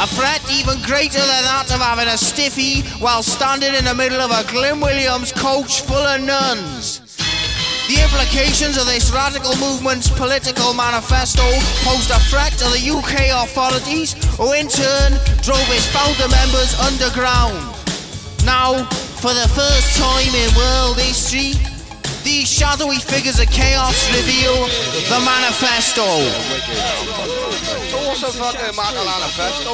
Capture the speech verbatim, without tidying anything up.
A threat even greater than that of having a stiffy while standing in the middle of a Glyn Williams coach full of nuns. The implications of this radical movement's political manifesto posed a threat to the U K authorities, who in turn drove its founder members underground. Now, for the first time in world history, these shadowy figures of chaos reveal the manifesto. It's also fucking Manifesto.